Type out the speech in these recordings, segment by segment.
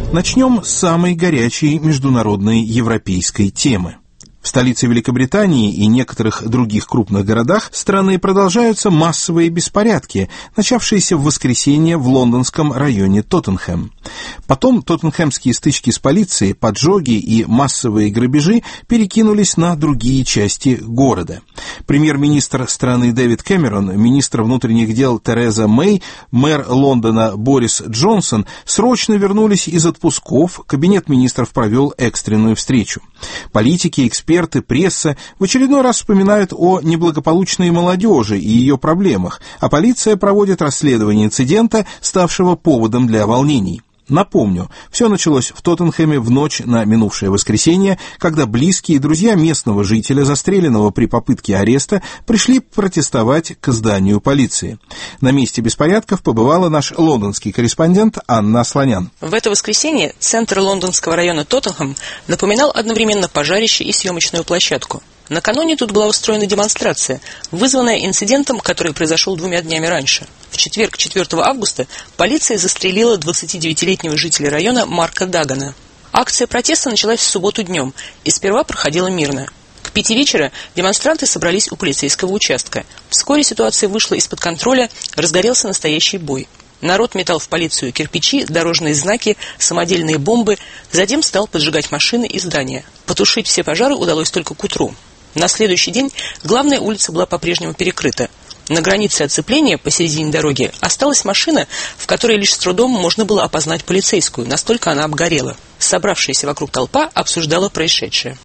Начнем с самой горячей международной европейской темы. В столице Великобритании и некоторых других крупных городах страны продолжаются массовые беспорядки, начавшиеся в воскресенье в лондонском районе Тоттенхэм. Потом тоттенхэмские стычки с полицией, поджоги и массовые грабежи перекинулись на другие части города. Премьер-министр страны Дэвид Кэмерон, министр внутренних дел Тереза Мэй, мэр Лондона Борис Джонсон срочно вернулись из отпусков, кабинет министров провел экстренную встречу. Политики, эксперты, пресса в очередной раз вспоминают о неблагополучной молодежи и ее проблемах, а полиция проводит расследование инцидента, ставшего поводом для волнений. Напомню, все началось в Тоттенхэме в ночь на минувшее воскресенье, когда близкие и друзья местного жителя, застреленного при попытке ареста, пришли протестовать к зданию полиции. На месте беспорядков побывала наш лондонский корреспондент Анна Асланян. В это воскресенье центр лондонского района Тоттенхэм напоминал одновременно пожарище и съемочную площадку. Накануне тут была устроена демонстрация, вызванная инцидентом, который произошел 2 днями раньше. В четверг, 4 августа, полиция застрелила 29-летнего жителя района Марка Дагана. Акция протеста началась в субботу днем и сперва проходила мирно. К 5 вечера демонстранты собрались у полицейского участка. Вскоре ситуация вышла из-под контроля, разгорелся настоящий бой. Народ метал в полицию кирпичи, дорожные знаки, самодельные бомбы, затем стал поджигать машины и здания. Потушить все пожары удалось только к утру. На следующий день главная улица была по-прежнему перекрыта. На границе оцепления посередине дороги осталась машина, в которой лишь с трудом можно было опознать полицейскую, настолько она обгорела. Собравшаяся вокруг толпа обсуждала происшедшее.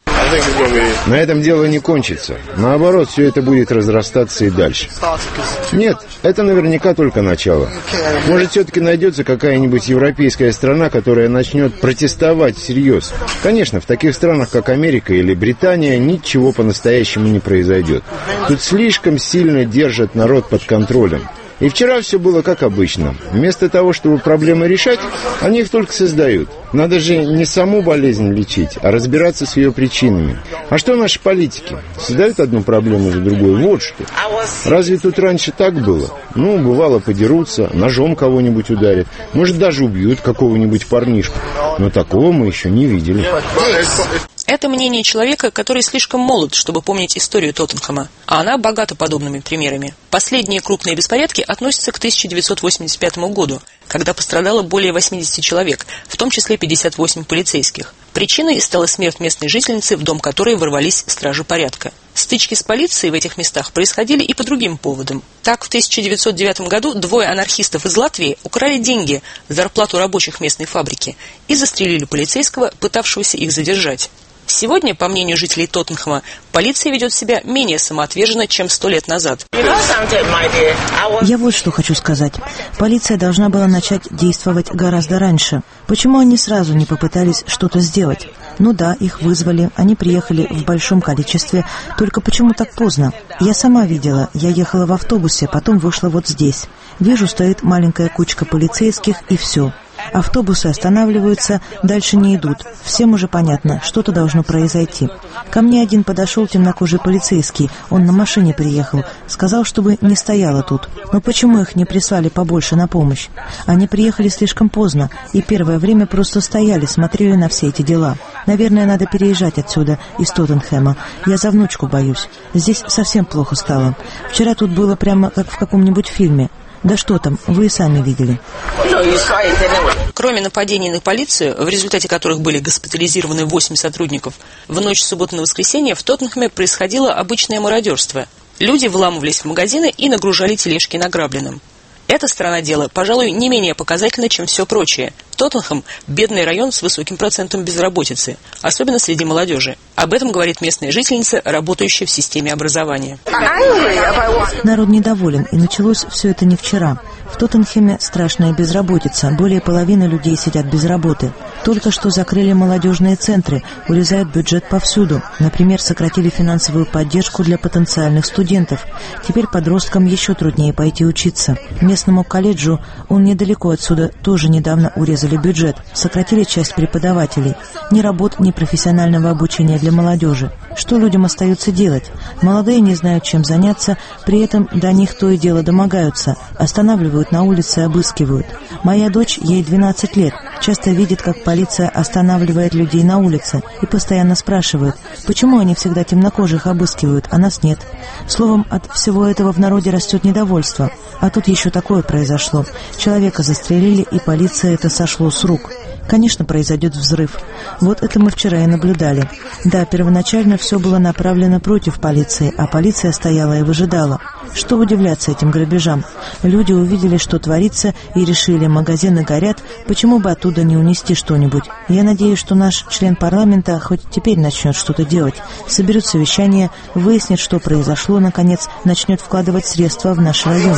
На этом дело не кончится. Наоборот, все это будет разрастаться и дальше. Нет, это наверняка только начало. Может, все-таки найдется какая-нибудь европейская страна, которая начнет протестовать всерьез. Конечно, в таких странах, как Америка или Британия, ничего по-настоящему не произойдет. Тут слишком сильно держат народ под контролем. И вчера все было как обычно. Вместо того, чтобы проблемы решать, они их только создают. Надо же не саму болезнь лечить, а разбираться с ее причинами. А что наши политики? Создают одну проблему за другой. Вот что. Разве тут раньше так было? Ну, бывало, подерутся, ножом кого-нибудь ударят. Может, даже убьют какого-нибудь парнишку. Но такого мы еще не видели. Это мнение человека, который слишком молод, чтобы помнить историю Тоттенхэма, а она богата подобными примерами. Последние крупные беспорядки относятся к 1985 году, когда пострадало более 80 человек, в том числе 58 полицейских. Причиной стала смерть местной жительницы, в дом которой ворвались стражи порядка. Стычки с полицией в этих местах происходили и по другим поводам. Так, в 1909 году 2 анархистов из Латвии украли деньги, зарплату рабочих местной фабрики, и застрелили полицейского, пытавшегося их задержать. Сегодня, по мнению жителей Тоттенхэма, полиция ведет себя менее самоотверженно, чем 100 лет назад. Я вот что хочу сказать. Полиция должна была начать действовать гораздо раньше. Почему они сразу не попытались что-то сделать? Ну да, их вызвали, они приехали в большом количестве, только почему так поздно? Я сама видела, я ехала в автобусе, потом вышла вот здесь. Вижу, стоит маленькая кучка полицейских, и все. Автобусы останавливаются, дальше не идут. Всем уже понятно, что-то должно произойти. Ко мне один подошел темнокожий полицейский, он на машине приехал, сказал, чтобы не стояла тут. Но почему их не прислали побольше на помощь? Они приехали слишком поздно, и первое время просто стояли, смотрели на все эти дела. Наверное, надо переезжать отсюда, из Тоттенхэма. Я за внучку боюсь. Здесь совсем плохо стало. Вчера тут было прямо как в каком-нибудь фильме. Да что там, вы и сами видели. Кроме нападений на полицию, в результате которых были госпитализированы 8 сотрудников, в ночь с субботы на воскресенье в Тоттенхэме происходило обычное мародерство. Люди вламывались в магазины и нагружали тележки награбленным. Эта сторона дела, пожалуй, не менее показательна, чем все прочее. Тоттенхэм – бедный район с высоким процентом безработицы, особенно среди молодежи. Об этом говорит местная жительница, работающая в системе образования. Народ недоволен, и началось все это не вчера. В Тоттенхэме страшная безработица, более половины людей сидят без работы. Только что закрыли молодежные центры, урезают бюджет повсюду. Например, сократили финансовую поддержку для потенциальных студентов. Теперь подросткам еще труднее пойти учиться. Местному колледжу, он недалеко отсюда, тоже недавно урезали бюджет. Сократили часть преподавателей. Ни работ, ни профессионального обучения для молодежи. Что людям остается делать? Молодые не знают, чем заняться, при этом до них то и дело домогаются. Останавливают задерживают на улице и обыскивают. Моя дочь, ей 12 лет, часто видит, как полиция останавливает людей на улице и постоянно спрашивает, почему они всегда темнокожих обыскивают, а нас нет. Словом, от всего этого в народе растет недовольство. А тут еще такое произошло. Человека застрелили, и полиция это сошло с рук. Конечно, произойдет взрыв. Вот это мы вчера и наблюдали. Да, первоначально все было направлено против полиции, а полиция стояла и выжидала. Что удивляться этим грабежам? Люди увидели, что творится, и решили, магазины горят, почему бы оттуда не унести что-нибудь. Я надеюсь, что наш член парламента хоть теперь начнет что-то делать. Соберет совещание, выяснит, что произошло, наконец, начнет вкладывать средства в наш район.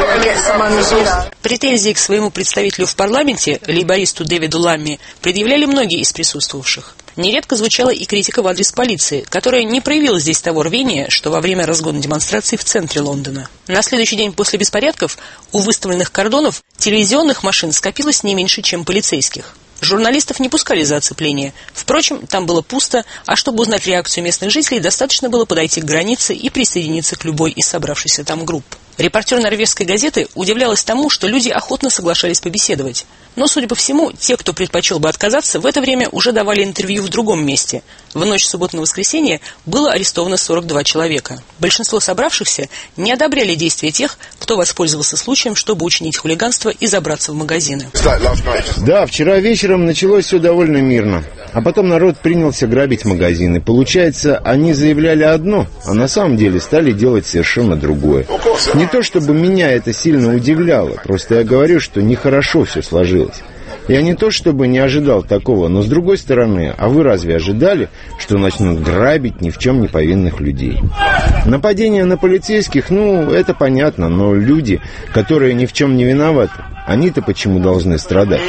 Претензии к своему представителю в парламенте, лейбористу Дэвиду Ламми, предъявляли многие из присутствовавших. Нередко звучала и критика в адрес полиции, которая не проявила здесь того рвения, что во время разгона демонстраций в центре Лондона. На следующий день после беспорядков у выставленных кордонов телевизионных машин скопилось не меньше, чем полицейских. Журналистов не пускали за оцепление. Впрочем, там было пусто, а чтобы узнать реакцию местных жителей, достаточно было подойти к границе и присоединиться к любой из собравшихся там групп. Репортер норвежской газеты удивлялась тому, что люди охотно соглашались побеседовать. Но, судя по всему, те, кто предпочел бы отказаться, в это время уже давали интервью в другом месте. В ночь субботы на воскресенье было арестовано 42 человека. Большинство собравшихся не одобряли действия тех, кто воспользовался случаем, чтобы учинить хулиганство и забраться в магазины. Да, вчера вечером началось все довольно мирно. А потом народ принялся грабить магазины. Получается, они заявляли одно, а на самом деле стали делать совершенно другое. Не то чтобы меня это сильно удивляло, просто я говорю, что нехорошо все сложилось. Я не то чтобы не ожидал такого, но с другой стороны, а вы разве ожидали, что начнут грабить ни в чем не повинных людей? Нападение на полицейских, это понятно, но люди, которые ни в чем не виноваты, они-то почему должны страдать?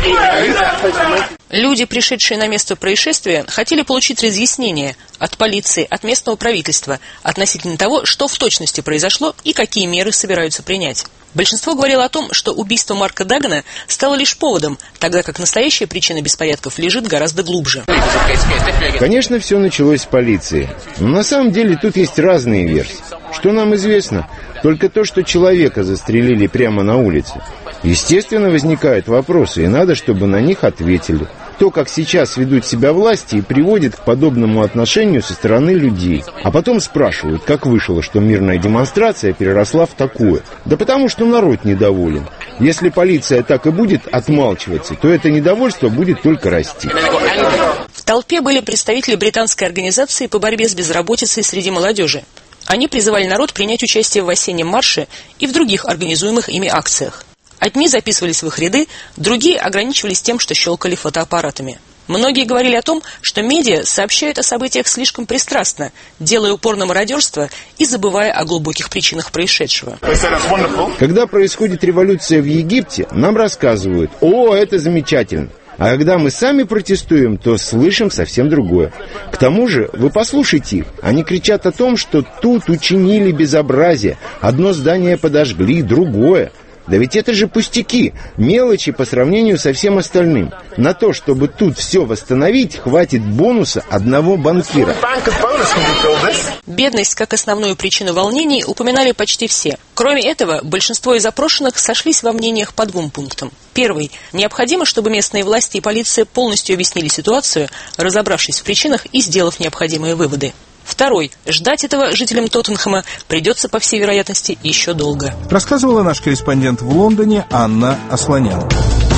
Люди, пришедшие на место происшествия, хотели получить разъяснение от полиции, от местного правительства относительно того, что в точности произошло и какие меры собираются принять. Большинство говорило о том, что убийство Марка Дагана стало лишь поводом, тогда как настоящая причина беспорядков лежит гораздо глубже. Конечно, все началось с полиции. Но на самом деле тут есть разные версии. Что нам известно? Только то, что человека застрелили прямо на улице. Естественно, возникают вопросы, и надо, чтобы на них ответили. То, как сейчас ведут себя власти, и приводит к подобному отношению со стороны людей. А потом спрашивают, как вышло, что мирная демонстрация переросла в такое. Да потому что народ недоволен. Если полиция так и будет отмалчиваться, то это недовольство будет только расти. В толпе были представители британской организации по борьбе с безработицей среди молодежи. Они призывали народ принять участие в осеннем марше и в других организуемых ими акциях. Одни записывались в их ряды, другие ограничивались тем, что щелкали фотоаппаратами. Многие говорили о том, что медиа сообщают о событиях слишком пристрастно, делая упор на мародерство и забывая о глубоких причинах происшедшего. Когда происходит революция в Египте, нам рассказывают: «О, это замечательно». А когда мы сами протестуем, то слышим совсем другое. К тому же, вы послушайте их. Они кричат о том, что тут учинили безобразие. Одно здание подожгли, другое. Да ведь это же пустяки, мелочи по сравнению со всем остальным. На то, чтобы тут все восстановить, хватит бонуса одного банкира. Бедность как основную причину волнений упоминали почти все. Кроме этого, большинство из опрошенных сошлись во мнениях по двум пунктам. Первый. Необходимо, чтобы местные власти и полиция полностью объяснили ситуацию, разобравшись в причинах и сделав необходимые выводы. Второй. Ждать этого жителям Тоттенхэма придется, по всей вероятности, еще долго. Рассказывала наш корреспондент в Лондоне Анна Асланян.